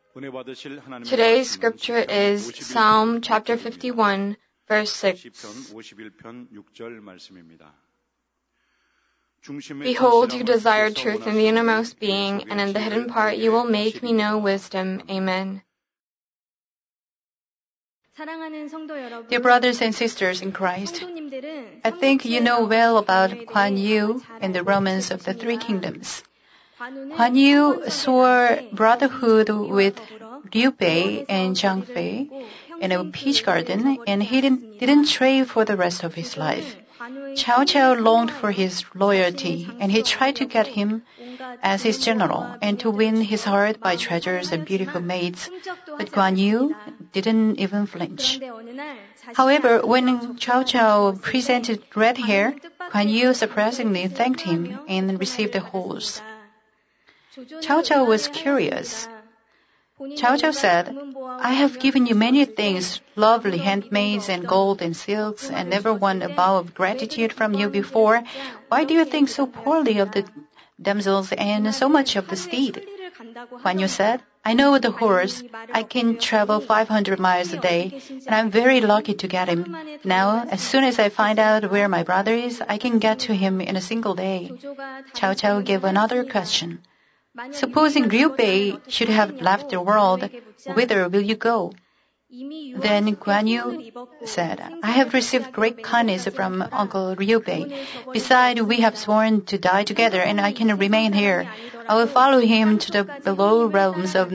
Today's scripture is Psalm chapter 51, verse 6. Behold, you desire truth in the innermost being, and in the hidden part you will make me know wisdom. Amen. Dear brothers and sisters in Christ, I think you know well about Guan Yu and the Romans of the Three Kingdoms. Guan Yu swore brotherhood with Liu Bei and Zhang Fei in a peach garden, and he didn't trade for the rest of his life. Cao Cao longed for his loyalty, and he tried to get him as his general and to win his heart by treasures and beautiful maids, but Guan Yu didn't even flinch. However, when Cao Cao presented red hair, Guan Yu surprisingly thanked him and received a horse. Cao Cao was curious. Cao Cao said, I have given you many things, lovely handmaids and gold and silks, and never won a bow of gratitude from you before. Why do you think so poorly of the damsels and so much of the steed? Guan Yu said, I know the horse. I can travel 500 miles a day, and I'm very lucky to get him. Now, as soon as I find out where my brother is, I can get to him in a single day. Cao Cao gave another question. Supposing Liu Bei should have left the world, whither will you go? Then Guan Yu said, I have received great kindness from Uncle Liu Bei. Besides, we have sworn to die together, and I can remain here. I will follow him to the below realms of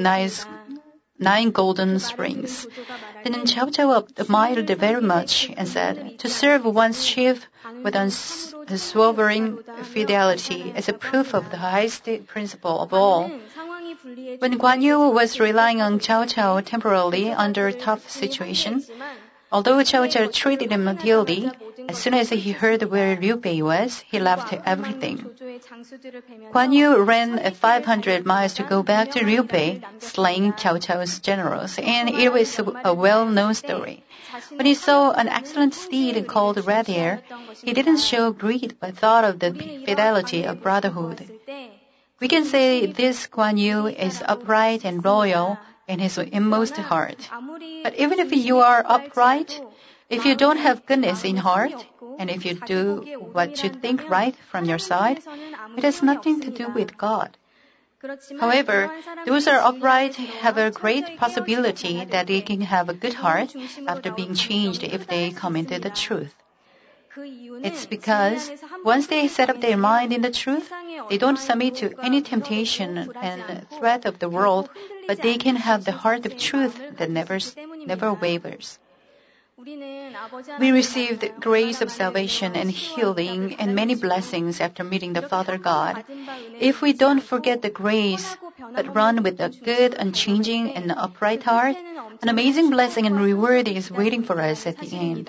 nine golden springs. Then Cao Cao admired very much and said, to serve one's chief with unswerving fidelity is a proof of the highest principle of all. When Guan Yu was relying on Cao Cao temporarily under a tough situation, although Cao Cao treated him dearly, as soon as he heard where Liu Bei was, he left everything. Guan Yu ran 500 miles to go back to Liu Bei, slaying Cao Cao's generals, and it was a well-known story. When he saw an excellent steed called Red Hair, he didn't show greed but thought of the fidelity of brotherhood. We can say this Guan Yu is upright and loyal in his inmost heart. But even if you are upright, if you don't have goodness in heart, and if you do what you think right from your side, it has nothing to do with God. However, those who are upright have a great possibility that they can have a good heart after being changed if they come into the truth. It's because once they set up their mind in the truth, they don't submit to any temptation and threat of the world, but they can have the heart of truth that never wavers. We received the grace of salvation and healing and many blessings after meeting the Father God. If we don't forget the grace, but run with a good, unchanging, and upright heart, an amazing blessing and reward is waiting for us at the end.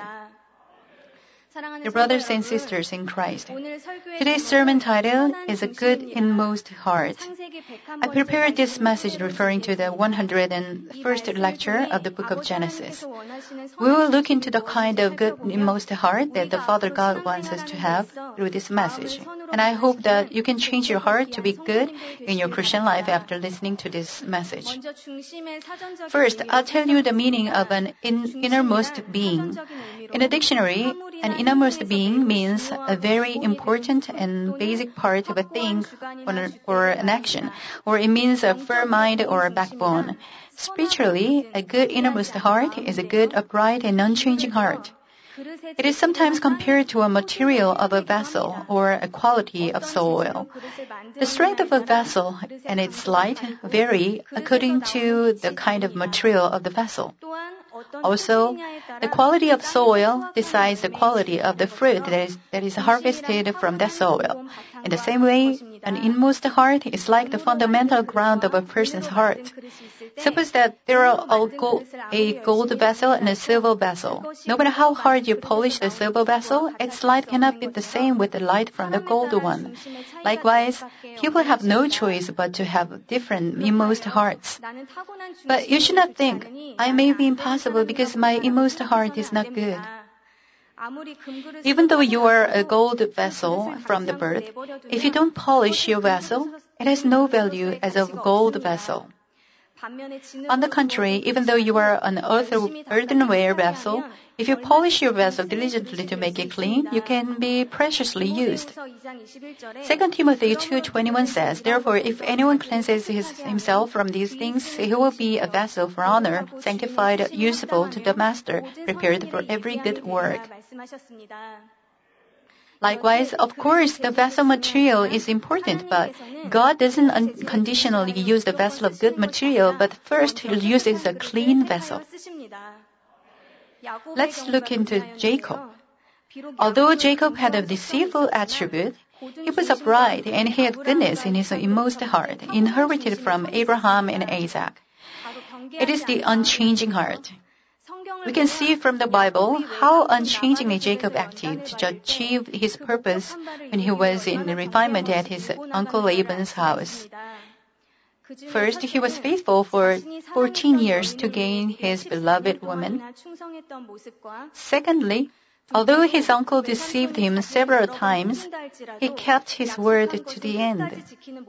Dear brothers and sisters in Christ, today's sermon title is A Good Inmost Heart. I prepared this message referring to the 101st lecture of the book of Genesis. We will look into the kind of good inmost heart that the Father God wants us to have through this message. And I hope that you can change your heart to be good in your Christian life after listening to this message. First, I'll tell you the meaning of an innermost being. In a dictionary, an innermost being means a very important and basic part of a thing or an action, or it means a firm mind or a backbone. Spiritually, a good innermost heart is a good, upright, and unchanging heart. It is sometimes compared to a material of a vessel or a quality of soil. The strength of a vessel and its light vary according to the kind of material of the vessel. Also, the quality of soil decides the quality of the fruit that is harvested from that soil. In the same way, an inmost heart is like the fundamental ground of a person's heart. Suppose that there are a gold vessel and a silver vessel. No matter how hard you polish the silver vessel, its light cannot be the same with the light from the gold one. Likewise, people have no choice but to have different inmost hearts. But you should not think, I may be impossible because my inmost heart is not good. Even though you are a gold vessel from the birth, if you don't polish your vessel, it has no value as a gold vessel. On the contrary, even though you are an earthenware vessel, if you polish your vessel diligently to make it clean, you can be preciously used. 2 Timothy 2:21 says, "Therefore, if anyone cleanses himself from these things, he will be a vessel for honor, sanctified, usable to the master, prepared for every good work." Likewise, of course, the vessel material is important, but God doesn't unconditionally use the vessel of good material, but first He uses a clean vessel. Let's look into Jacob. Although Jacob had a deceitful attribute, he was upright and he had goodness in his inmost heart, inherited from Abraham and Isaac. It is the unchanging heart. We can see from the Bible how unchangingly Jacob acted to achieve his purpose when he was in refinement at his uncle Laban's house. First, he was faithful for 14 years to gain his beloved woman. Secondly, although his uncle deceived him several times, he kept his word to the end.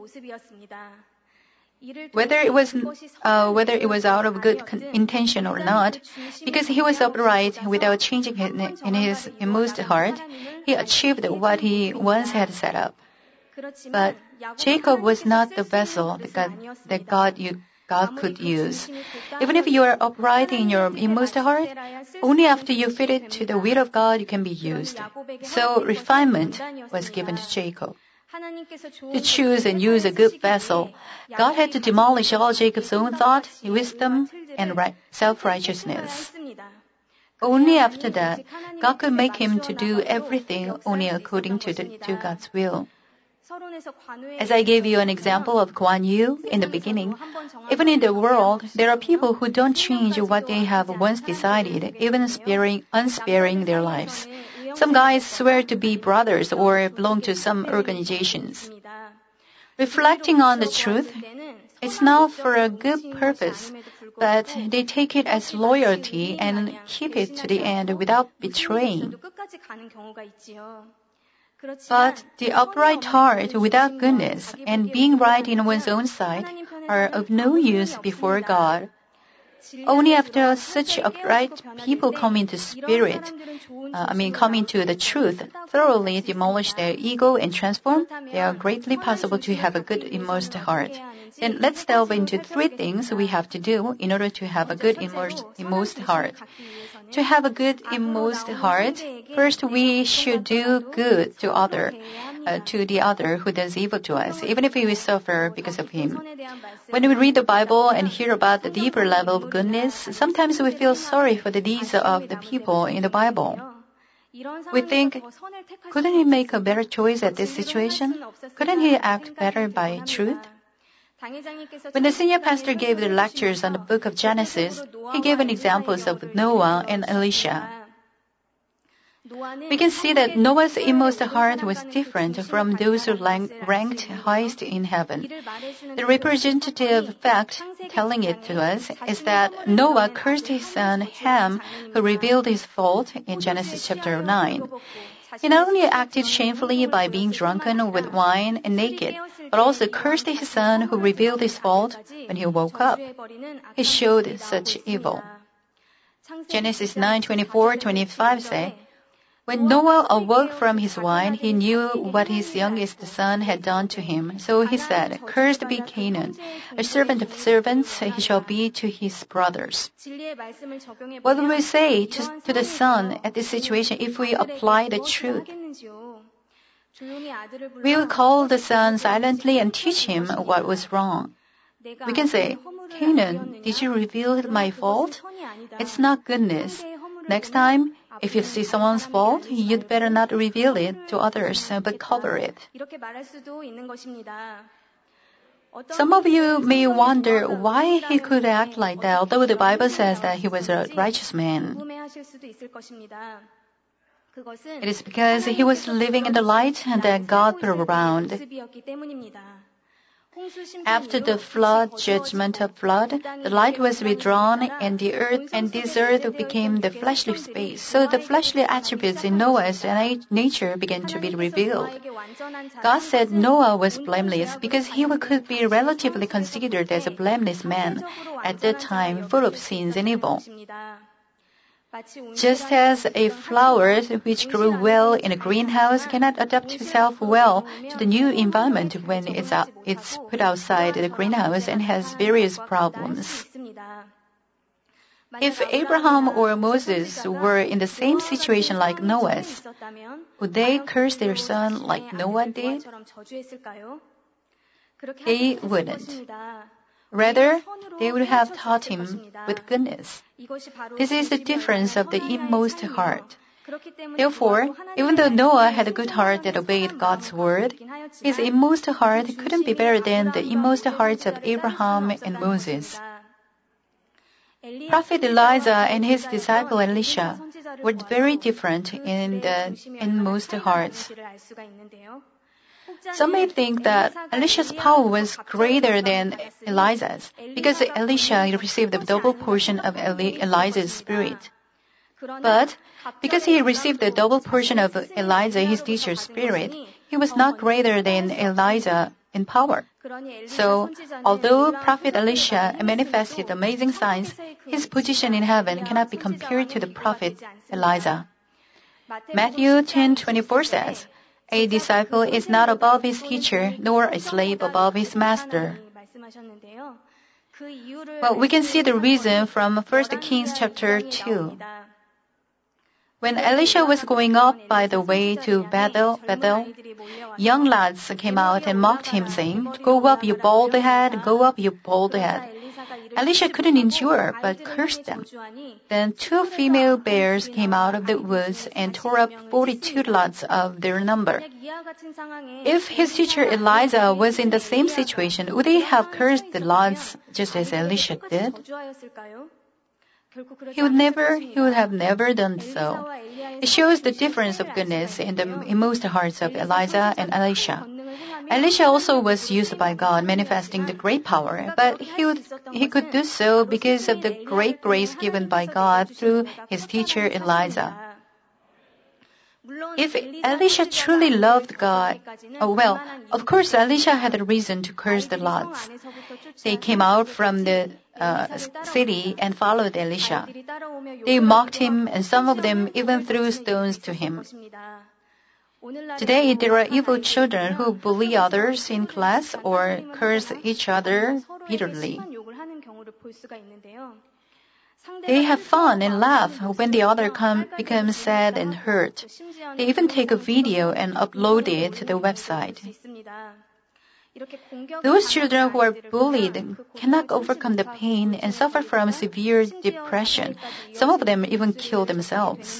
Whether it was out of good intention or not, because he was upright without changing in his inmost heart, he achieved what he once had set up. But Jacob was not the vessel that God could use. Even if you are upright in your inmost heart, only after you fit it to the will of God you can be used. So refinement was given to Jacob. To choose and use a good vessel, God had to demolish all Jacob's own thought, wisdom, and self-righteousness. Only after that, God could make him to do everything only according to God's will. As I gave you an example of Guan Yu in the beginning, even in the world, there are people who don't change what they have once decided, even unsparing their lives. Some guys swear to be brothers or belong to some organizations. Reflecting on the truth, it's not for a good purpose, but they take it as loyalty and keep it to the end without betraying. But the upright heart without goodness and being right in one's own sight are of no use before God. Only after such upright people come into the truth, thoroughly demolish their ego and transform, they are greatly possible to have a good inmost heart. Then let's delve into 3 things we have to do in order to have a good inmost heart. To have a good inmost heart, first we should do good to the other who does evil to us, even if we suffer because of him. When we read the Bible and hear about the deeper level of goodness, sometimes we feel sorry for the deeds of the people in the Bible. We think, couldn't he make a better choice at this situation? Couldn't he act better by truth? When the senior pastor gave the lectures on the book of Genesis, he gave an examples of Noah and Elisha. We can see that Noah's inmost heart was different from those who ranked highest in heaven. The representative fact telling it to us is that Noah cursed his son Ham, who revealed his fault in Genesis chapter 9. He not only acted shamefully by being drunken with wine and naked, but also cursed his son who revealed his fault when he woke up. He showed such evil. Genesis 9:24-25 say, "When Noah awoke from his wine, he knew what his youngest son had done to him. So he said, 'Cursed be Canaan. A servant of servants he shall be to his brothers.'" What would we say to the son at this situation if we apply the truth? We will call the son silently and teach him what was wrong. We can say, "Canaan, did you reveal my fault? It's not goodness. Next time, if you see someone's fault, you'd better not reveal it to others, but cover it." Some of you may wonder why he could act like that, although the Bible says that he was a righteous man. It is because he was living in the light that God put around. After the flood, judgment of flood, the light was withdrawn, and the earth and this earth became the fleshly space. So the fleshly attributes in Noah's nature began to be revealed. God said Noah was blameless because he could be relatively considered as a blameless man at that time, full of sins and evil. Just as a flower which grew well in a greenhouse cannot adapt itself well to the new environment when it's put outside the greenhouse and has various problems. If Abraham or Moses were in the same situation like Noah's, would they curse their son like Noah did? They wouldn't. Rather, they would have taught him with goodness. This is the difference of the inmost heart. Therefore, even though Noah had a good heart that obeyed God's word, his inmost heart couldn't be better than the inmost hearts of Abraham and Moses. Prophet Elijah and his disciple Elisha were very different in the inmost hearts. Some may think that Elisha's power was greater than Elijah's because Elisha received a double portion of Elijah's spirit. But because he received a double portion of Elijah, his teacher's spirit, he was not greater than Elijah in power. So, although Prophet Elisha manifested amazing signs, his position in heaven cannot be compared to the prophet Elijah. Matthew 10:24 says, "A disciple is not above his teacher, nor a slave above his master." Well, we can see the reason from 1 Kings chapter 2. When Elisha was going up by the way to Bethel, young lads came out and mocked him, saying, "Go up, you bald head, go up, you bald head." Elisha couldn't endure, but cursed them. Then 2 female bears came out of the woods and tore up 42 lots of their number. If his teacher Elijah was in the same situation, would he have cursed the lots just as Elisha did? He would have never done so. It shows the difference of goodness in the inmost hearts of Elijah and Elisha. Elisha also was used by God, manifesting the great power, but he could do so because of the great grace given by God through his teacher Elijah. If Elisha truly loved God, of course Elisha had a reason to curse the lots. They came out from the city and followed Elisha. They mocked him, and some of them even threw stones to him. Today, there are evil children who bully others in class or curse each other bitterly. They have fun and laugh when the other becomes sad and hurt. They even take a video and upload it to the website. Those children who are bullied cannot overcome the pain and suffer from severe depression. Some of them even kill themselves.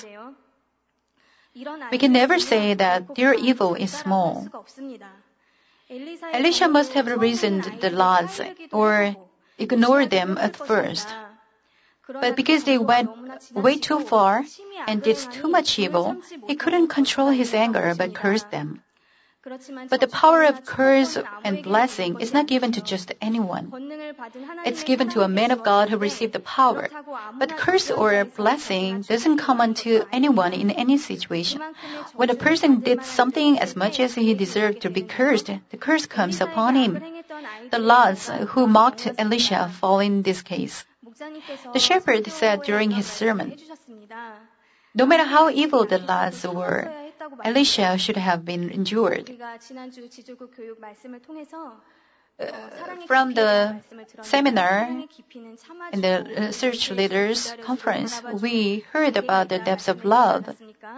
We can never say that their evil is small. Elisha must have reasoned the lots or ignored them at first. But because they went way too far and did too much evil, he couldn't control his anger but cursed them. But the power of curse and blessing is not given to just anyone. It's given to a man of God who received the power. But curse or blessing doesn't come unto anyone in any situation. When a person did something as much as he deserved to be cursed, the curse comes upon him. The lots who mocked Elisha fall in this case. The shepherd said during his sermon, "No matter how evil the lots were, Elisha should have been endured." From the seminar in the Search Leaders Conference, we heard about the depths of love.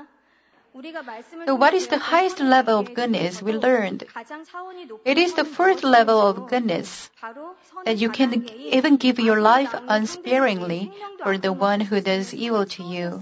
So what is the highest level of goodness we learned? It is the fourth level of goodness, that you can even give your life unsparingly for the one who does evil to you.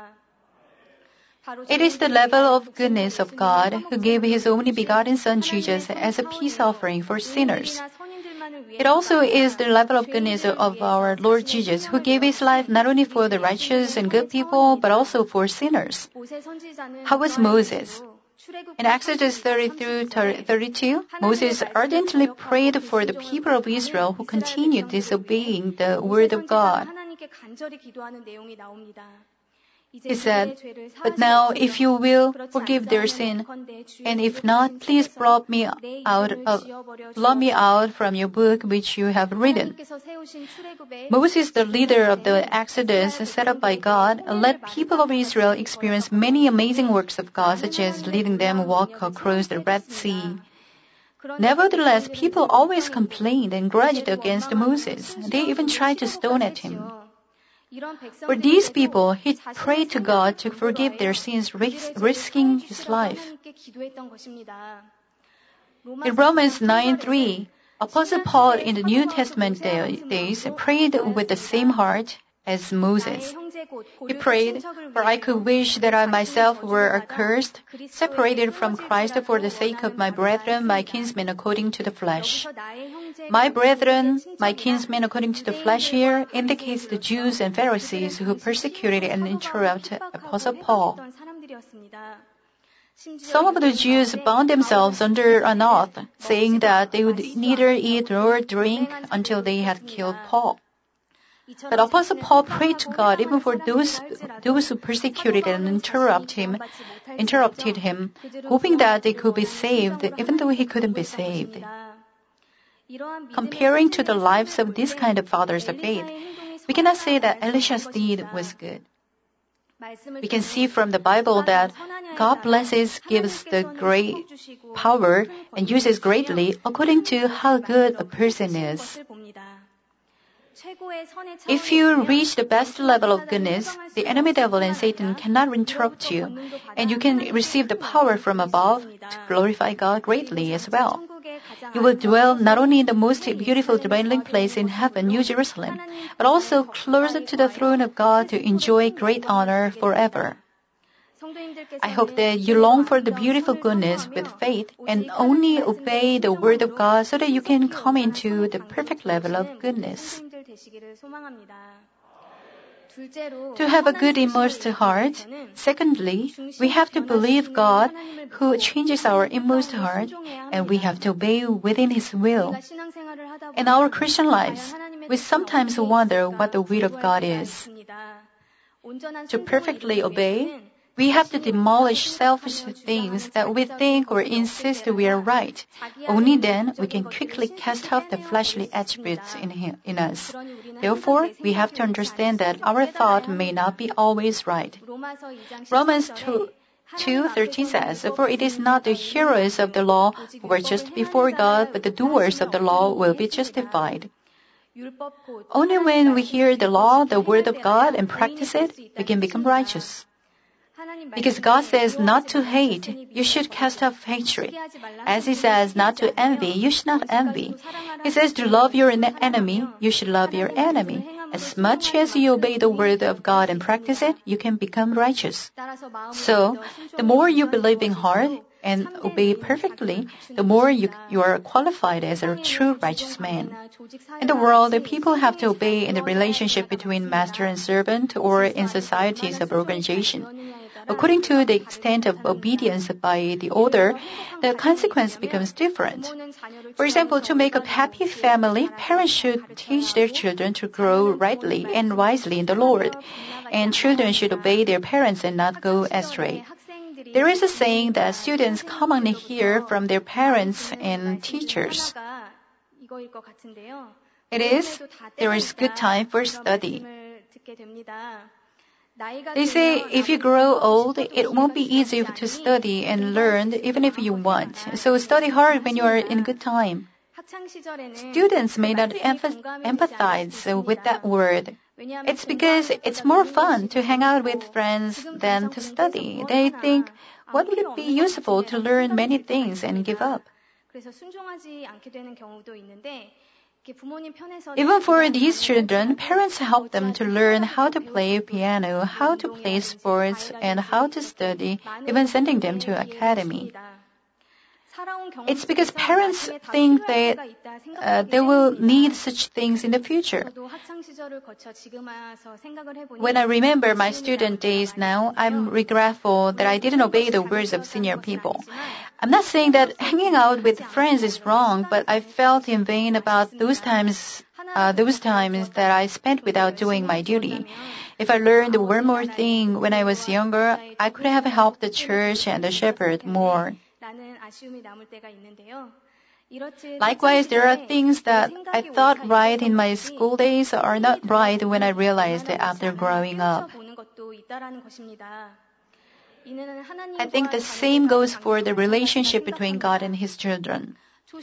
It is the level of goodness of God who gave His only begotten Son Jesus as a peace offering for sinners. It also is the level of goodness of our Lord Jesus, who gave His life not only for the righteous and good people, but also for sinners. How was Moses? In Exodus 30-32, Moses ardently prayed for the people of Israel who continued disobeying the word of God. He said, "But now, if you will, forgive their sin, and if not, please blot me out from your book which you have written." Moses, the leader of the Exodus set up by God, let people of Israel experience many amazing works of God, such as leading them walk across the Red Sea. Nevertheless, people always complained and grudged against Moses. They even tried to stone at him. For these people, he prayed to God to forgive their sins, risking his life. In Romans 9:3, Apostle Paul in the New Testament days prayed with the same heart as Moses. He prayed, "For I could wish that I myself were accursed, separated from Christ for the sake of my brethren, my kinsmen according to the flesh." My brethren, my kinsmen according to the flesh here indicates the Jews and Pharisees who persecuted and interrupted Apostle Paul. Some of the Jews bound themselves under an oath, saying that they would neither eat nor drink until they had killed Paul. But Apostle Paul prayed to God even for those who persecuted and interrupted him, hoping that they could be saved, even though he couldn't be saved. Comparing to the lives of these kind of fathers of faith, we cannot say that Elisha's deed was good. We can see from the Bible that God gives the great power and uses greatly according to how good a person is. If you reach the best level of goodness, the enemy devil and Satan cannot interrupt you, and you can receive the power from above to glorify God greatly as well. You will dwell not only in the most beautiful dwelling place in heaven, New Jerusalem, but also closer to the throne of God to enjoy great honor forever. I hope that you long for the beautiful goodness with faith and only obey the word of God so that you can come into the perfect level of goodness. To have a good immersed heart, secondly, we have to believe God who changes our immersed heart, and we have to obey within His will. In our Christian lives, we sometimes wonder what the will of God is. To perfectly obey, we have to demolish selfish things that we think or insist we are right. Only then we can quickly cast off the fleshly attributes in us. Therefore, we have to understand that our thought may not be always right. Romans 2:13 says, "For it is not the hearers of the law who are just before God, but the doers of the law will be justified." Only when we hear the law, the word of God, and practice it, we can become righteous. Because God says not to hate, you should cast off hatred. As He says not to envy, you should not envy. He says to love your enemy, you should love your enemy. As much as you obey the word of God and practice it, you can become righteous. So, the more you believe in heart and obey perfectly, the more you are qualified as a true righteous man. In the world, people have to obey in the relationship between master and servant or in societies of organization. According to the extent of obedience by the older, the consequence becomes different. For example, to make a happy family, parents should teach their children to grow rightly and wisely in the Lord, and children should obey their parents and not go astray. There is a saying that students commonly hear from their parents and teachers. It is, "There is good time for study." They say if you grow old, it won't be easy to study and learn even if you want. So study hard when you are in good time. Students may not empathize with that word. It's because it's more fun to hang out with friends than to study. They think, what would it be useful to learn many things and give up? Even for these children, parents help them to learn how to play piano, how to play sports, and how to study, even sending them to academy. It's because parents think that they will need such things in the future. When I remember my student days now, I'm regretful that I didn't obey the words of senior people. I'm not saying that hanging out with friends is wrong, but I felt in vain about those times that I spent without doing my duty. If I learned one more thing when I was younger, I could have helped the church and the shepherd more. Likewise, there are things that I thought right in my school days are not right when I realized it after growing up. I think the same goes for the relationship between God and His children.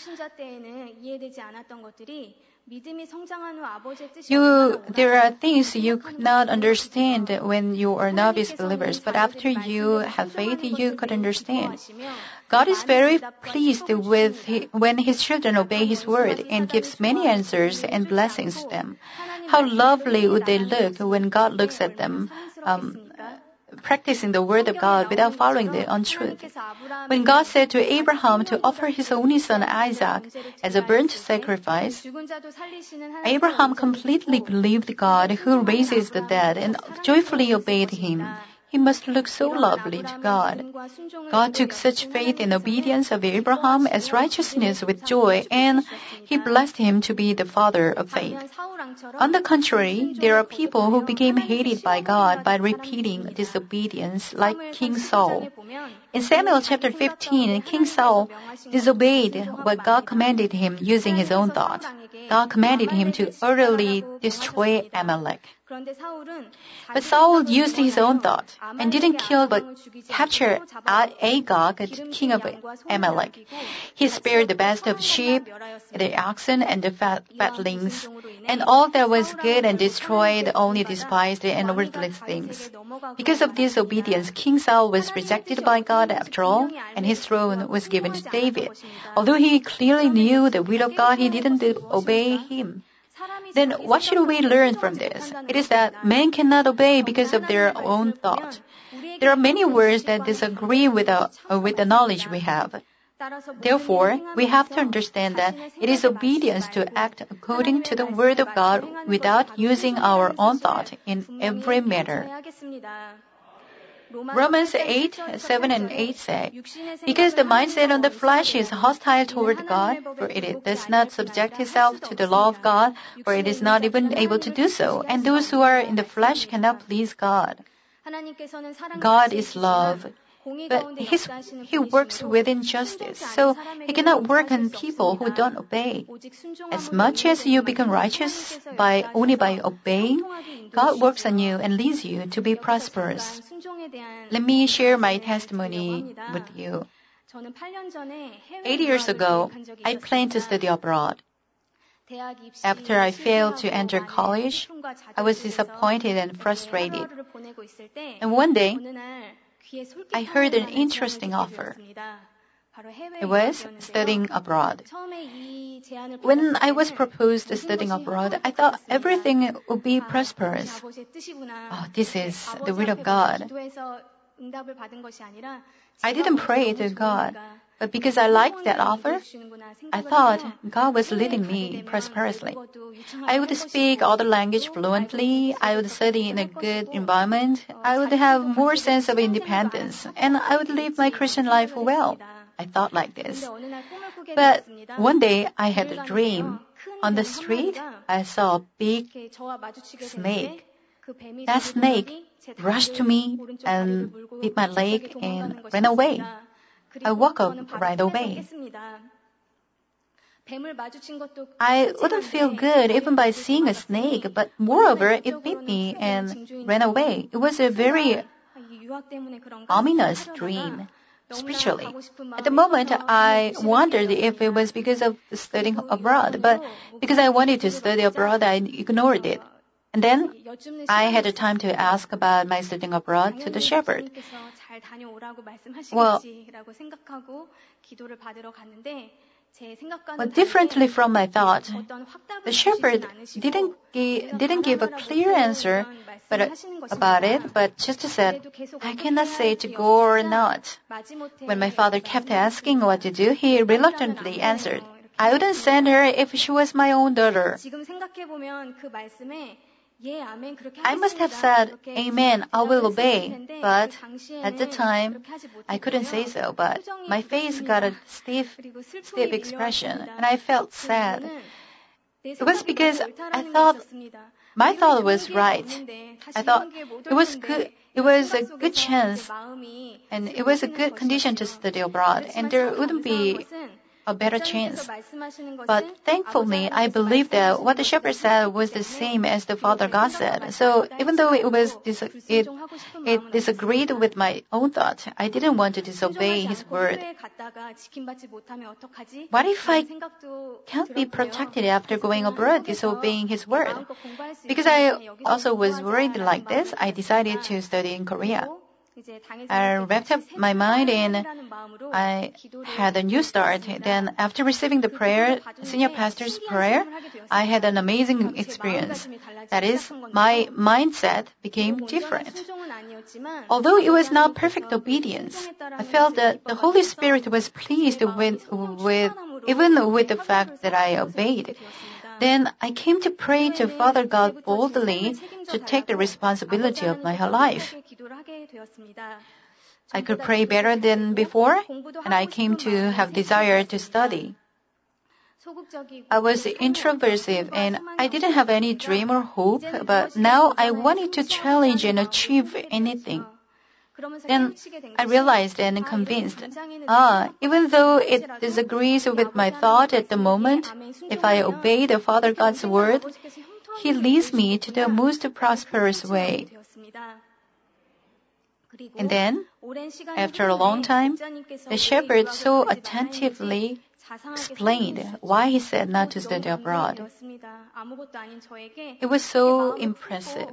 There are things you could not understand when you are novice believers, but after you have faith, you could understand. God is very pleased when His children obey His word and gives many answers and blessings to them. How lovely would they look when God looks at them, practicing the word of God without following the untruth. When God said to Abraham to offer his only son Isaac as a burnt sacrifice, Abraham completely believed God who raises the dead and joyfully obeyed Him. He must look so lovely to God. God took such faith and obedience of Abraham as righteousness with joy, and He blessed him to be the father of faith. On the contrary, there are people who became hated by God by repeating disobedience, like King Saul. In Samuel chapter 15, King Saul disobeyed what God commanded him using his own thought. God commanded him to utterly destroy Amalek. But Saul used his own thought and didn't kill but captured Agag, king of Amalek. He spared the best of sheep, the oxen, and the fatlings, and all that was good, and destroyed only despised and worthless things. Because of disobedience, King Saul was rejected by God after all, and his throne was given to David. Although he clearly knew the will of God, he didn't obey Him. Then what should we learn from this? It is that men cannot obey because of their own thought. There are many words that disagree with the knowledge we have. Therefore, we have to understand that it is obedience to act according to the Word of God without using our own thought in every matter. Romans 8:7 and 8 say, because the mindset on the flesh is hostile toward God, for it does not subject itself to the law of God, for it is not even able to do so, and those who are in the flesh cannot please God. God is love, but He works within justice, so He cannot work on people who don't obey. As much as you become righteous only by obeying, God works on you and leads you to be prosperous. Let me share my testimony with you. 8 years ago, I planned to study abroad. After I failed to enter college, I was disappointed and frustrated. And one day, I heard an interesting offer. It was studying abroad. When I was proposed studying abroad, I thought everything would be prosperous. Oh, this is the will of God. I didn't pray to God, but because I liked that offer, I thought God was leading me prosperously. I would speak other language fluently, I would study in a good environment, I would have more sense of independence, and I would live my Christian life well. I thought like this. But one day I had a dream. On the street, I saw a big snake. That snake rushed to me and bit my leg and ran away. I woke up right away. I wouldn't feel good even by seeing a snake, but moreover, it bit me and ran away. It was a very ominous dream, spiritually. At the moment, I wondered if it was because of studying abroad, but because I wanted to study abroad, I ignored it. And then I had the time to ask about my studying abroad to the shepherd. Well, But differently from my thought, the shepherd didn't give a clear answer about it, but just said, I cannot say to go or not. When my father kept asking what to do, he reluctantly answered, I wouldn't send her if she was my own daughter. I must have said, Amen, I will obey, but at the time, I couldn't say so, but my face got a stiff expression, and I felt sad. It was because my thought was right. I thought it was good. It was a good chance, and it was a good condition to study abroad, and there wouldn't be a better chance. But thankfully, I believed that what the shepherd said was the same as the Father God said. So even though it disagreed with my own thought, I didn't want to disobey His word. What if I can't be protected after going abroad, disobeying His word? Because I also was worried like this, I decided to study in Korea. I wrapped up my mind and I had a new start. Then after receiving the senior pastor's prayer, I had an amazing experience. That is, my mindset became different. Although it was not perfect obedience, I felt that the Holy Spirit was pleased even with the fact that I obeyed. Then I came to pray to Father God boldly to take the responsibility of my life. I could pray better than before, and I came to have desire to study. I was introversive and I didn't have any dream or hope, but now I wanted to challenge and achieve anything. Then I realized and convinced, even though it disagrees with my thought at the moment, if I obey the Father God's word, He leads me to the most prosperous way. And then, after a long time, the shepherd so attentively explained why he said not to study abroad. It was so impressive.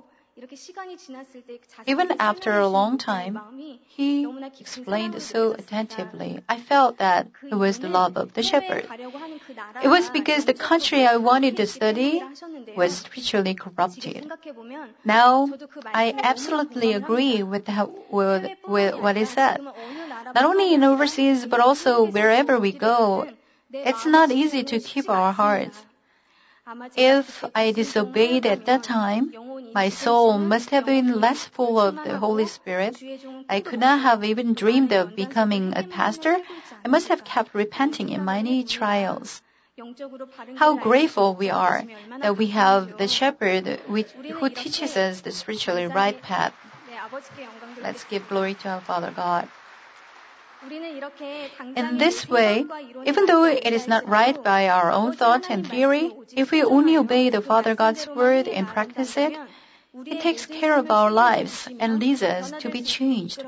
Even after a long time, he explained so attentively. I felt that it was the love of the shepherd. It was because the country I wanted to study was spiritually corrupted. Now, I absolutely agree with what he said. Not only in overseas, but also wherever we go, it's not easy to keep our hearts. If I disobeyed at that time, my soul must have been less full of the Holy Spirit. I could not have even dreamed of becoming a pastor. I must have kept repenting in many trials. How grateful we are that we have the shepherd who teaches us the spiritually right path. Let's give glory to our Father God. In this way, even though it is not right by our own thought and theory, if we only obey the Father God's word and practice it, He takes care of our lives and leads us to be changed.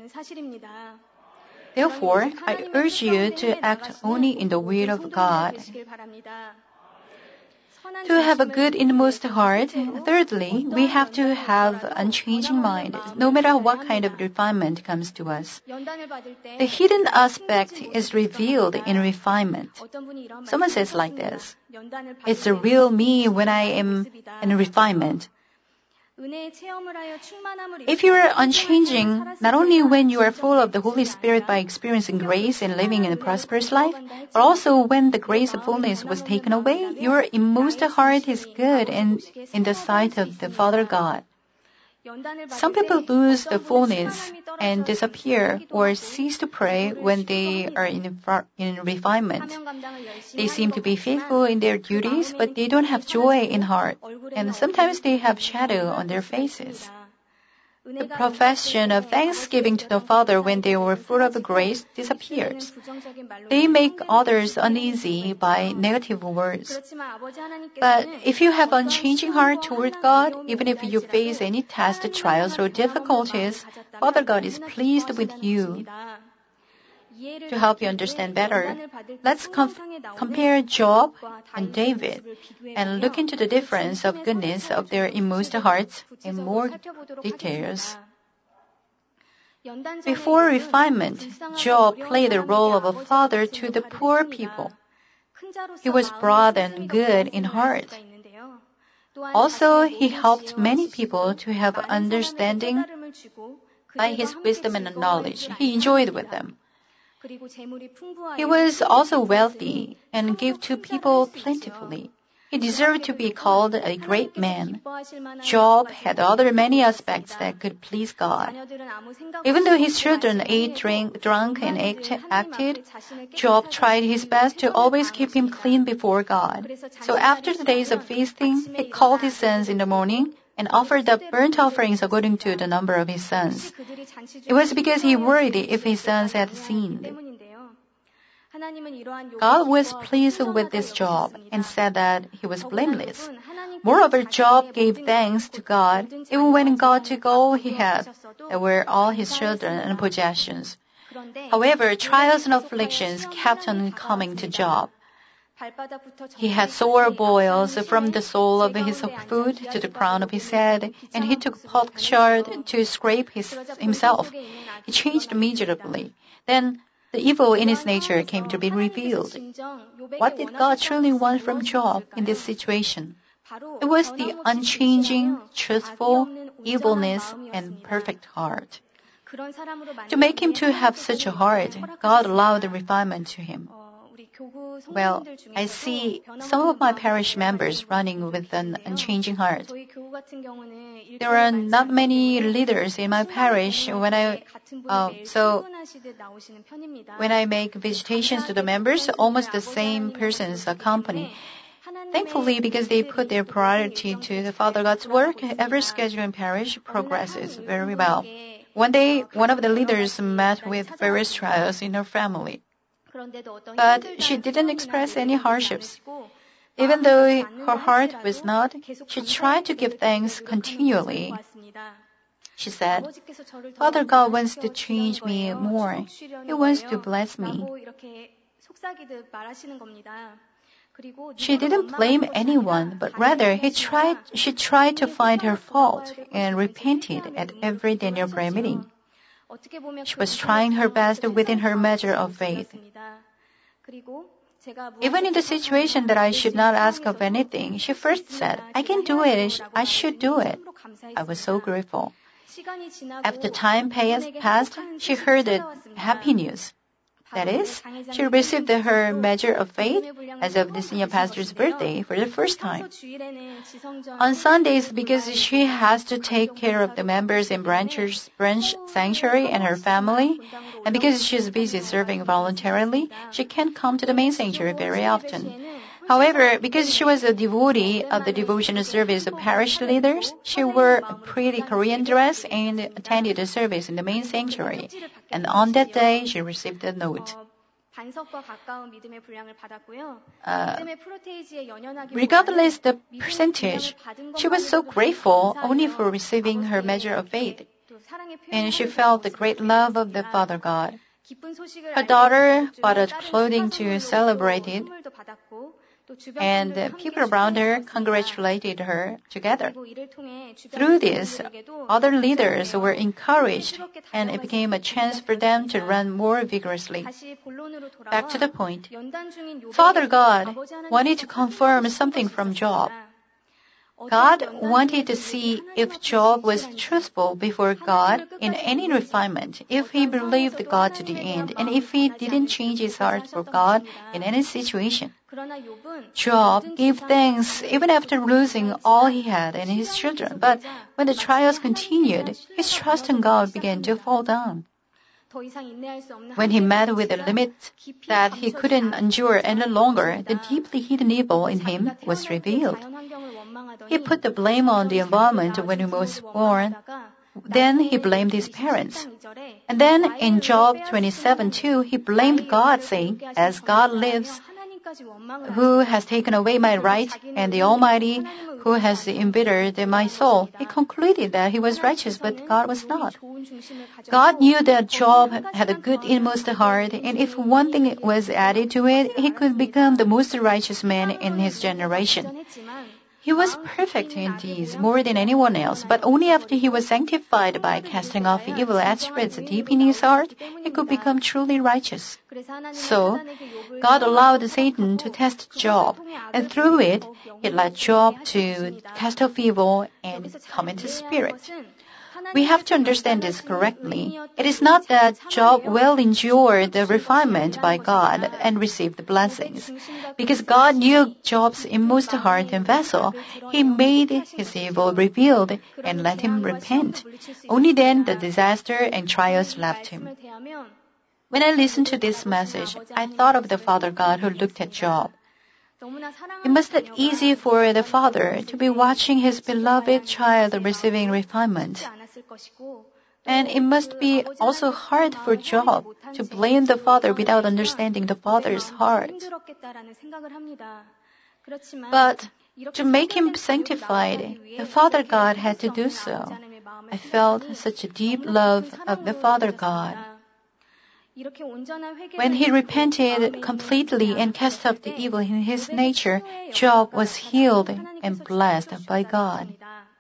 Therefore, I urge you to act only in the will of God. To have a good inmost heart, thirdly, we have to have unchanging mind, no matter what kind of refinement comes to us. The hidden aspect is revealed in refinement. Someone says like this, it's the real me when I am in refinement. If you are unchanging, not only when you are full of the Holy Spirit by experiencing grace and living in a prosperous life, but also when the grace of fullness was taken away, your inmost heart is good and in the sight of the Father God. Some people lose the fullness and disappear or cease to pray when they are in refinement. They seem to be faithful in their duties, but they don't have joy in heart, and sometimes they have shadow on their faces. The profession of thanksgiving to the Father when they were full of grace disappears. They make others uneasy by negative words. But if you have unchanging heart toward God, even if you face any test, trials, or difficulties, Father God is pleased with you. To help you understand better, let's compare Job and David and look into the difference of goodness of their inmost hearts in more details. Before refinement, Job played the role of a father to the poor people. He was broad and good in heart. Also, he helped many people to have understanding by his wisdom and knowledge. He enjoyed with them. He was also wealthy and gave to people plentifully. He deserved to be called a great man. Job had other many aspects that could please God. Even though his children ate, drank, and acted, Job tried his best to always keep him clean before God. So after the days of feasting, he called his sons in the morning and offered up burnt offerings according to the number of his sons. It was because he worried if his sons had sinned. God was pleased with this Job and said that he was blameless. Moreover, Job gave thanks to God even when God took all he had, that were all his children and possessions. However, trials and afflictions kept on coming to Job. He had sore boils from the sole of his foot to the crown of his head, and he took potsherd to scrape himself. He changed miserably. Then the evil in his nature came to be revealed. What did God truly want from Job in this situation? It was the unchanging, truthful, evilness, and perfect heart. To make him to have such a heart, God allowed the refinement to him. Well, I see some of my parish members running with an unchanging heart. There are not many leaders in my parish when I make visitations to the members, almost the same persons accompany. Thankfully, because they put their priority to the Father God's work, every schedule in parish progresses very well. One day, one of the leaders met with various trials in her family. But she didn't express any hardships. Even though her heart was not, she tried to give thanks continually. She said, Father God wants to change me more. He wants to bless me. She didn't blame anyone, but rather she tried to find her fault and repented at every Daniel prayer meeting. She was trying her best within her measure of faith. Even in the situation that I should not ask of anything, she first said, I can do it, I should do it. I was so grateful. After time passed, she heard happy news. That is, she received her measure of faith as of the senior pastor's birthday for the first time. On Sundays, because she has to take care of the members in branch sanctuary and her family, and because she's busy serving voluntarily, she can't come to the main sanctuary very often. However, because she was a devotee of the devotional service of parish leaders, she wore a pretty Korean dress and attended the service in the main sanctuary. And on that day, she received a note. Regardless the percentage, she was so grateful only for receiving her measure of faith. And she felt the great love of the Father God. Her daughter bought her clothing to celebrate it, and the people around her congratulated her together. Through this, other leaders were encouraged, and it became a chance for them to run more vigorously. Back to the point. Father God wanted to confirm something from Job. God wanted to see if Job was truthful before God in any refinement, if he believed God to the end, and if he didn't change his heart for God in any situation. Job gave thanks even after losing all he had and his children, but when the trials continued, his trust in God began to fall down. When he met with a limit that he couldn't endure any longer, the deeply hidden evil in him was revealed. He put the blame on the environment when he was born. Then he blamed his parents. And then in Job 27:2, he blamed God, saying, As God lives, who has taken away my right, and the Almighty, who has embittered my soul. He concluded that he was righteous, but God was not. God knew that Job had a good inmost heart, and if one thing was added to it, he could become the most righteous man in his generation. He was perfect in deeds more than anyone else, but only after he was sanctified by casting off evil attributes deep in his heart, he could become truly righteous. So, God allowed Satan to test Job, and through it, he led Job to cast off evil and come into spirit. We have to understand this correctly. It is not that Job well endured the refinement by God and received the blessings. Because God knew Job's inmost heart and vessel, He made his evil revealed and let him repent. Only then the disaster and trials left him. When I listened to this message, I thought of the Father God who looked at Job. It must be easy for the father to be watching his beloved child receiving refinement. And it must be also hard for Job to blame the father without understanding the father's heart. But to make him sanctified, the Father God had to do so. I felt such a deep love of the Father God. When he repented completely and cast off the evil in his nature, Job was healed and blessed by God.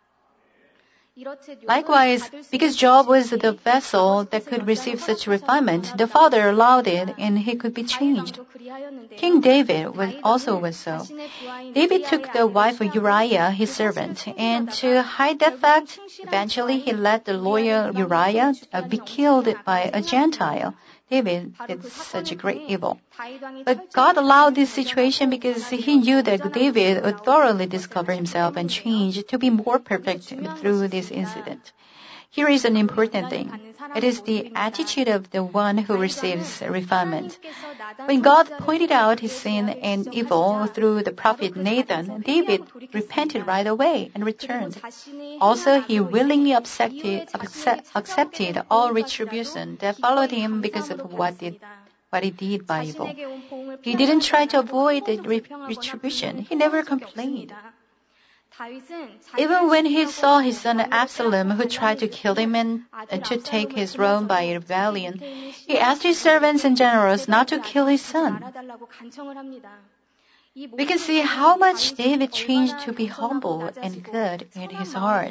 Likewise, because Job was the vessel that could receive such refinement, the Father allowed it and he could be changed. King David also was so. David took the wife of Uriah, his servant, and to hide that fact, eventually he let the loyal Uriah be killed by a Gentile. David did such a great evil. But God allowed this situation because He knew that David would thoroughly discover himself and change to be more perfect through this incident. Here is an important thing. It is the attitude of the one who receives refinement. When God pointed out his sin and evil through the prophet Nathan, David repented right away and returned. Also, he willingly accepted all retribution that followed him because of what he did by evil. He didn't try to avoid the retribution. He never complained. Even when he saw his son Absalom, who tried to kill him and to take his throne by rebellion, he asked his servants and generals not to kill his son. We can see how much David changed to be humble and good in his heart.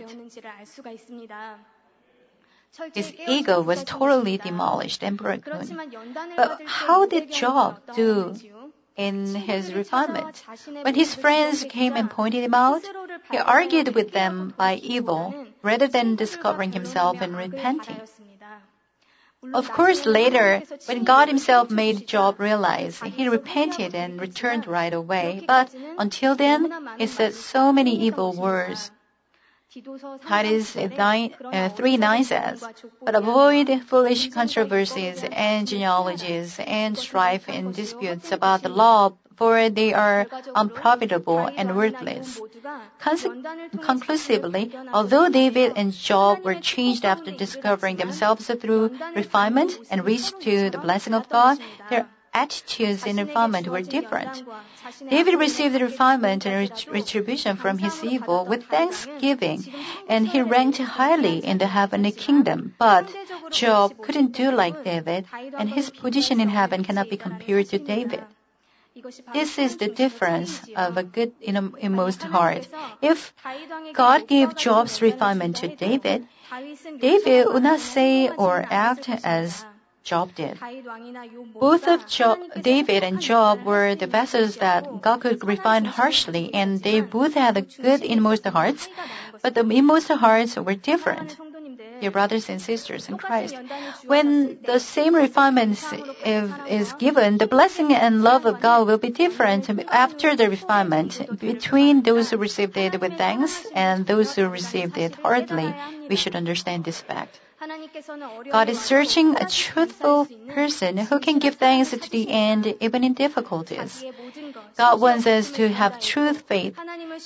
His ego was totally demolished and broken. But how did Job do in his refinement? When his friends came and pointed him out, he argued with them by evil rather than discovering himself and repenting. Of course, later, when God Himself made Job realize, he repented and returned right away. But until then, he said so many evil words. Titus 3:9 says, "But avoid foolish controversies and genealogies and strife and disputes about the law, for they are unprofitable and worthless." Conclusively, although David and Job were changed after discovering themselves through refinement and reached to the blessing of God, their attitudes in refinement were different. David received refinement and retribution from his evil with thanksgiving, and he ranked highly in the heavenly kingdom. But Job couldn't do like David, and his position in heaven cannot be compared to David. This is the difference of a good inmost heart. If God gave Job's refinement to David, David would not say or act as Job did. Both of David and Job were the vessels that God could refine harshly, and they both had good inmost hearts, but the inmost hearts were different. Dear brothers and sisters in Christ, when the same refinement is given, the blessing and love of God will be different after the refinement between those who received it with thanks and those who received it hardly. We should understand this fact. God is searching a truthful person who can give thanks to the end even in difficulties. God wants us to have truth faith,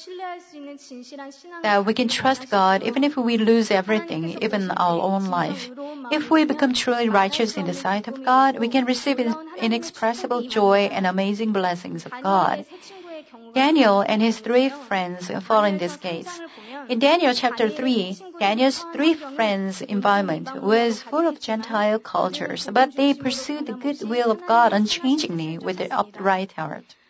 that we can trust God even if we lose everything, even our own life. If we become truly righteous in the sight of God, we can receive inexpressible joy and amazing blessings of God. Daniel and his 3 friends fall in this case. In Daniel chapter 3, Daniel's 3 friends' environment was full of Gentile cultures, but they pursued the good will of God unchangingly with an upright heart.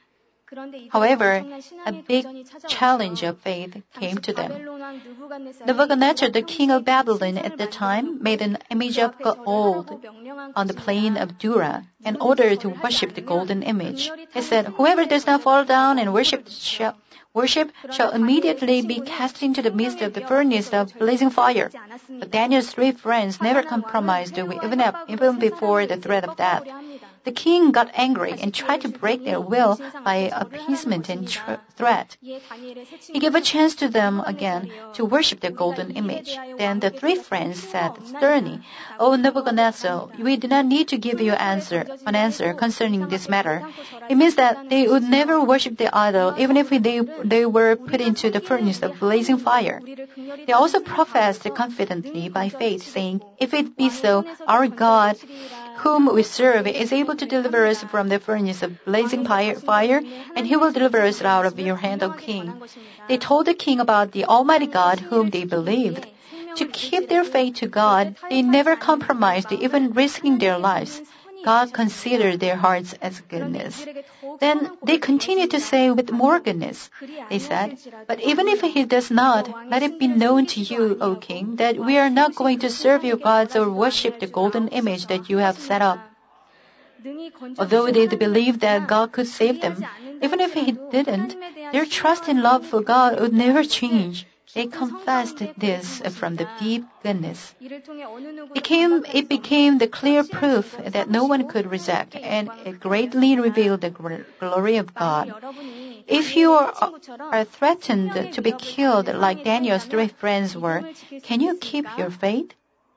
However, a big challenge of faith came to them. Nebuchadnezzar, the king of Babylon at the time, made an image of gold on the plain of Dura and ordered to worship the golden image. He said, "Whoever does not fall down and worship shall immediately be cast into the midst of the furnace of blazing fire." But Daniel's 3 friends never compromised even before the threat of death. The king got angry and tried to break their will by appeasement and threat. He gave a chance to them again to worship the golden image. Then the 3 friends said sternly, "O Nebuchadnezzar, we do not need to give you an answer concerning this matter." It means that they would never worship the idol even if they were put into the furnace of blazing fire. They also professed confidently by faith, saying, "If it be so, our God, whom we serve, is able to deliver us from the furnace of blazing fire, and he will deliver us out of your hand, O king." They told the king about the Almighty God whom they believed. To keep their faith to God, they never compromised, even risking their lives. God considered their hearts as goodness. Then they continued to say with more goodness. They said, "But even if he does not, let it be known to you, O king, that we are not going to serve your gods or worship the golden image that you have set up." Although they believed that God could save them, even if he didn't, their trust and love for God would never change. They confessed this from the deep goodness. It became the clear proof that no one could reject, and it greatly revealed the glory of God. If you are threatened to be killed like Daniel's 3 friends were, can you keep your faith?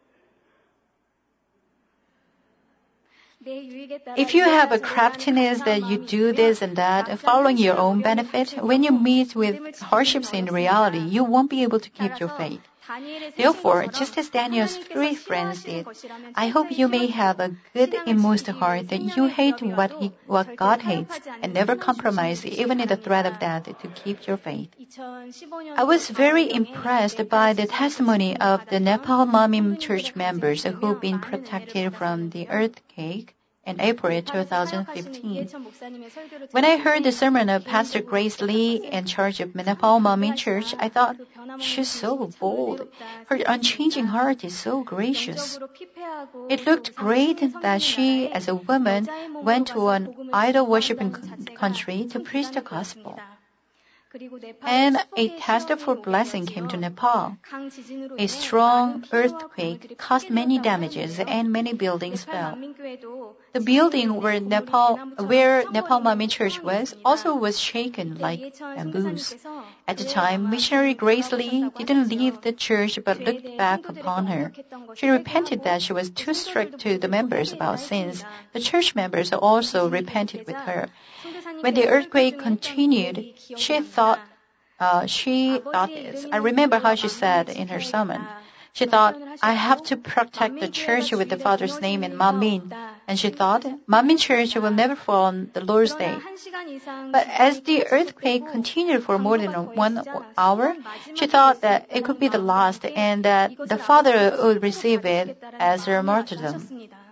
If you have a craftiness that you do this and that, following your own benefit, when you meet with hardships in reality, you won't be able to keep your faith. Therefore, just as Daniel's 3 friends did, I hope you may have a good inmost heart that you hate what God hates and never compromise even in the threat of death to keep your faith. I was very impressed by the testimony of the Nepal Manmin Church members who've been protected from the earthquake in April 2015. When I heard the sermon of Pastor Grace Lee in charge of Nepal Manmin Church, I thought, she's so bold. Her unchanging heart is so gracious. It looked great that she, as a woman, went to an idol-worshipping country to preach the gospel. And a test for blessing came to Nepal. A strong earthquake caused many damages and many buildings fell. The building where Nepal Manmin Church was also was shaken like bamboos. At the time, missionary Grace Lee didn't leave the church but looked back upon her. She repented that she was too strict to the members about sins. The church members also repented with her. When the earthquake continued, she thought this. I remember how she said in her sermon. She thought, "I have to protect the church with the Father's name in Manmin." And she thought, Manmin Church will never fall on the Lord's Day. But as the earthquake continued for more than 1 hour, she thought that it could be the last and that the Father would receive it as her martyrdom.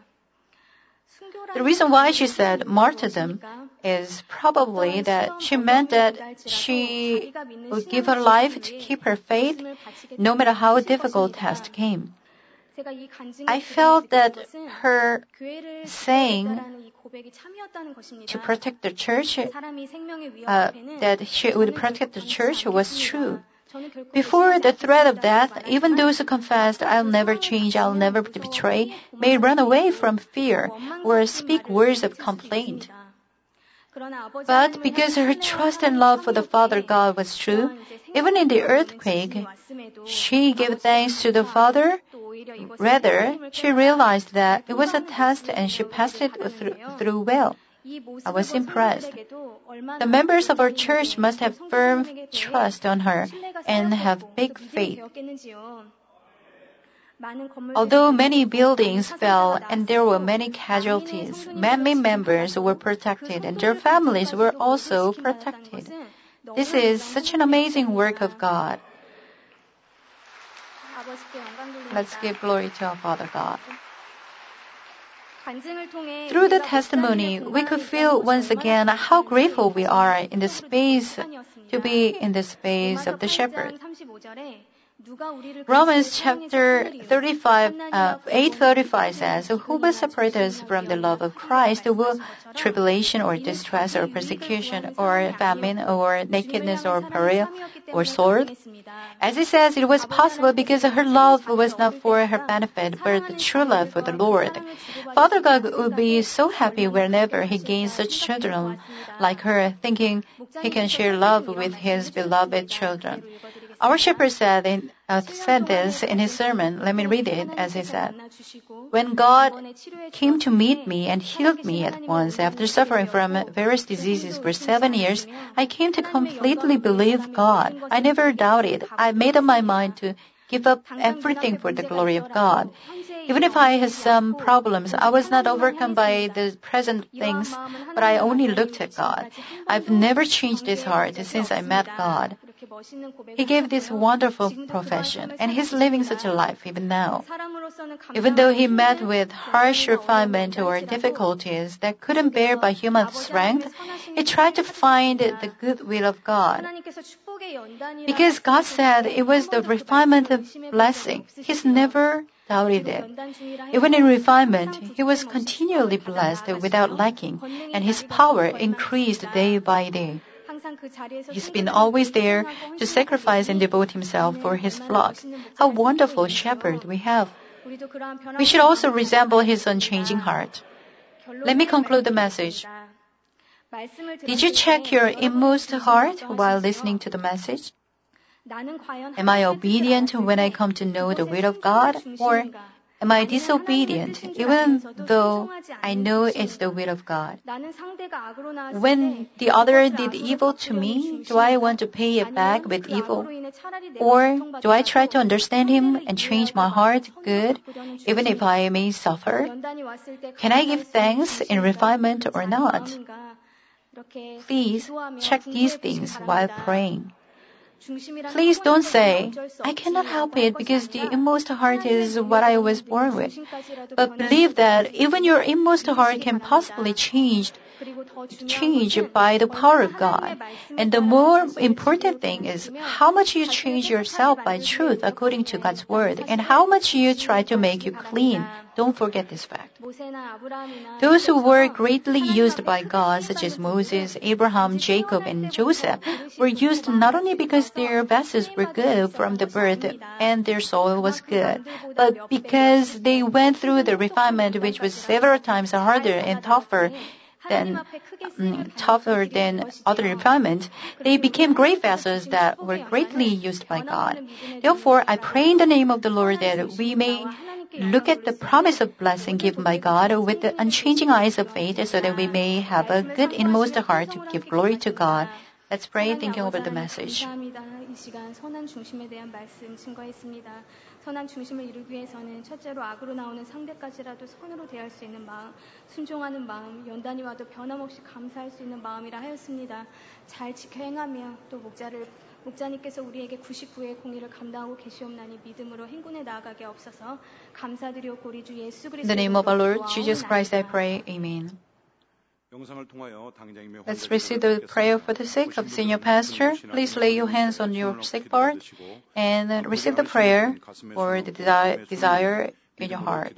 The reason why she said martyrdom is probably that she meant that she would give her life to keep her faith no matter how difficult test came. I felt that her saying to protect the church, that she would protect the church was true. Before the threat of death, even those who confessed, "I'll never change, I'll never betray," may run away from fear or speak words of complaint. But because her trust and love for the Father God was true, even in the earthquake, she gave thanks to the Father. Rather, she realized that it was a test and she passed it through well. I was impressed. The members of our church must have firm trust on her and have big faith. Although many buildings fell and there were many casualties, many members were protected and their families were also protected. This is such an amazing work of God. Let's give glory to our Father God. Through the testimony, we could feel once again how grateful we are in the space to be in the space of the shepherd. Romans chapter 8:35 says, "Who will separate us from the love of Christ? Will tribulation or distress or persecution or famine or nakedness or peril or sword?" As it says, it was possible because her love was not for her benefit, but the true love for the Lord. Father God would be so happy whenever He gains such children like her, thinking He can share love with His beloved children. Our shepherd said this in his sermon. Let me read it as he said. "When God came to meet me and healed me at once after suffering from various diseases for 7 years, I came to completely believe God. I never doubted. I made up my mind to give up everything for the glory of God. Even if I had some problems, I was not overcome by the present things, but I only looked at God. I've never changed His heart since I met God." He gave this wonderful profession, and he's living such a life even now. Even though he met with harsh refinement or difficulties that couldn't bear by human strength, he tried to find the good will of God. Because God said it was the refinement of blessing, he's never doubted it. Even in refinement, he was continually blessed without lacking, and his power increased day by day. He's been always there to sacrifice and devote himself for his flock. How wonderful shepherd we have. We should also resemble his unchanging heart. Let me conclude the message. Did you check your inmost heart while listening to the message? Am I obedient when I come to know the will of God? Or am I disobedient even though I know it's the will of God? When the other did evil to me, do I want to pay it back with evil? Or do I try to understand him and change my heart good, even if I may suffer? Can I give thanks in refinement or not? Please check these things while praying. Please don't say, "I cannot help it because the inmost heart is what I was born with." But believe that even your inmost heart can possibly change by the power of God. And the more important thing is how much you change yourself by truth according to God's word and how much you try to make you clean. Don't forget this fact. Those who were greatly used by God, such as Moses, Abraham, Jacob, and Joseph, were used not only because their vessels were good from the birth and their soil was good, but because they went through the refinement which was several times harder and tougher than other refinement. They became great vessels that were greatly used by God. Therefore, I pray in the name of the Lord that we may look at the promise of blessing given by God with the unchanging eyes of faith so that we may have a good inmost heart to give glory to God. Let's pray thinking over the message. 이 시간 선한 중심에 대한 말씀 증거했습니다. 선한 중심을 이루기 위해서는 첫째로 악으로 나오는 상대까지라도 선으로 대할 수 있는 마음, 순종하는 마음, 연단이 와도 변함없이 감사할 수 있는 마음이라 하였습니다. 잘 지켜 행하며 또 목자님께서 우리에게 99의 공의를 감당하고 계시옵나니 믿음으로 행군에 나아가게 없어서 감사드리옵고 주 예수 그리스도의 In the name of our Lord Jesus Christ I pray. Amen. Let's receive the prayer for the sick of senior pastor. Please lay your hands on your sick part and receive the prayer for the desire in your heart.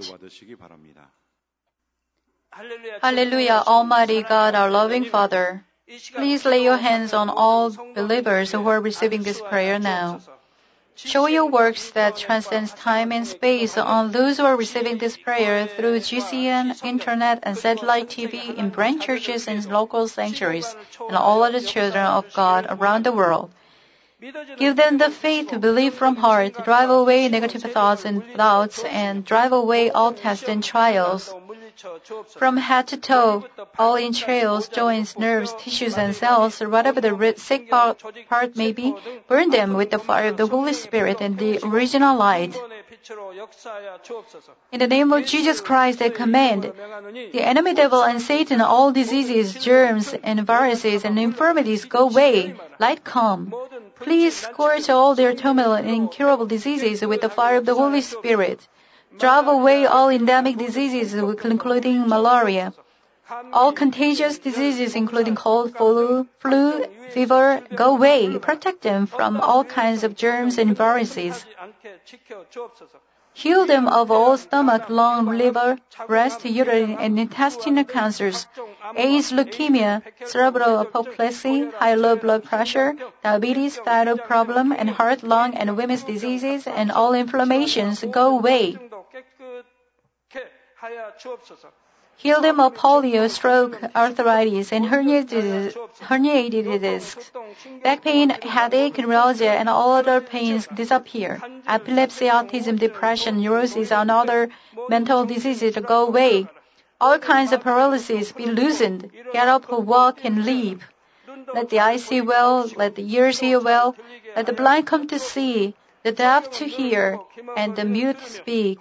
Hallelujah, Almighty God, our loving Father. Please lay your hands on all believers who are receiving this prayer now. Show your works that transcends time and space on those who are receiving this prayer through GCN, Internet, and satellite TV in branch churches and local sanctuaries, and all other children of God around the world. Give them the faith to believe from heart, drive away negative thoughts and doubts, and drive away all tests and trials. From head to toe, all entrails, joints, nerves, tissues, and cells, or whatever the sick part may be, burn them with the fire of the Holy Spirit and the original light. In the name of Jesus Christ, I command the enemy devil and Satan, all diseases, germs, and viruses and infirmities go away. Light come. Please scorch all their terminal and incurable diseases with the fire of the Holy Spirit. Drive away all endemic diseases, including malaria. All contagious diseases, including cold, flu, fever, go away. Protect them from all kinds of germs and viruses. Heal them of all stomach, lung, liver, breast, uterine, and intestinal cancers, AIDS, leukemia, cerebral apoplexy, high low blood pressure, diabetes, thyroid problem, and heart, lung, and women's diseases, and all inflammations go away. Heal them of polio, stroke, arthritis, and herniated discs. Back pain, headache, neuralgia, and all other pains disappear. Epilepsy, autism, depression, neurosis, and other mental diseases go away. All kinds of paralysis be loosened. Get up, walk, and leap. Let the eyes see well, let the ears hear well, let the blind come to see, the deaf to hear, and the mute speak.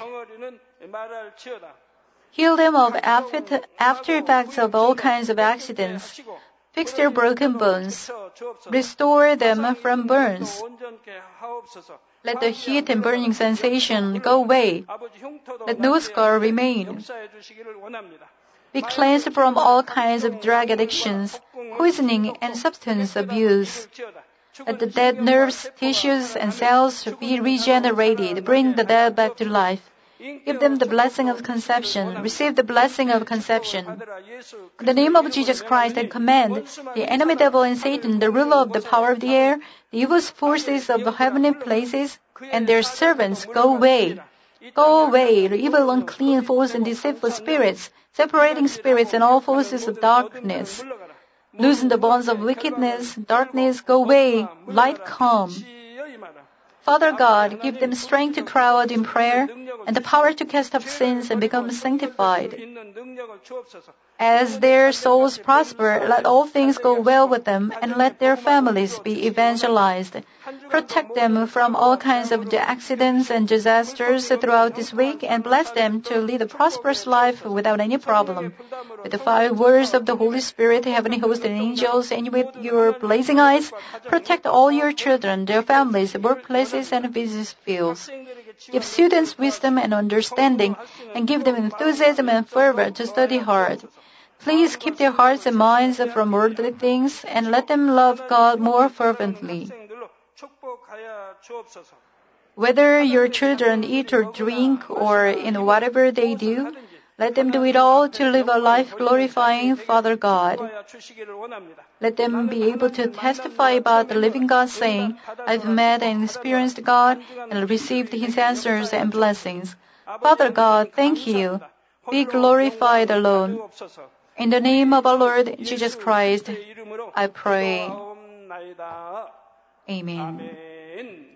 Heal them of after effects of all kinds of accidents. Fix their broken bones. Restore them from burns. Let the heat and burning sensation go away. Let no scar remain. Be cleansed from all kinds of drug addictions, poisoning, and substance abuse. Let the dead nerves, tissues, and cells be regenerated. Bring the dead back to life. Give them the blessing of conception. Receive the blessing of conception. In the name of Jesus Christ, I command the enemy devil and Satan, the ruler of the power of the air, the evil forces of the heavenly places, and their servants, go away. Go away, the evil, unclean, false, and deceitful spirits, separating spirits and all forces of darkness. Loosen the bonds of wickedness, darkness, go away, light come. Father God, give them strength to cry out in prayer and the power to cast off sins and become sanctified. As their souls prosper, let all things go well with them and let their families be evangelized. Protect them from all kinds of accidents and disasters throughout this week and bless them to lead a prosperous life without any problem. With the 5 words of the Holy Spirit, heavenly hosts and angels, and with your blazing eyes, protect all your children, their families, workplaces, and business fields. Give students wisdom and understanding, and give them enthusiasm and fervor to study hard. Please keep their hearts and minds from worldly things, and let them love God more fervently. Whether your children eat or drink, or in whatever they do, let them do it all to live a life glorifying Father God. Let them be able to testify about the living God, saying, I've met and experienced God and received His answers and blessings. Father God, thank you. Be glorified alone. In the name of our Lord Jesus Christ, I pray. Amen.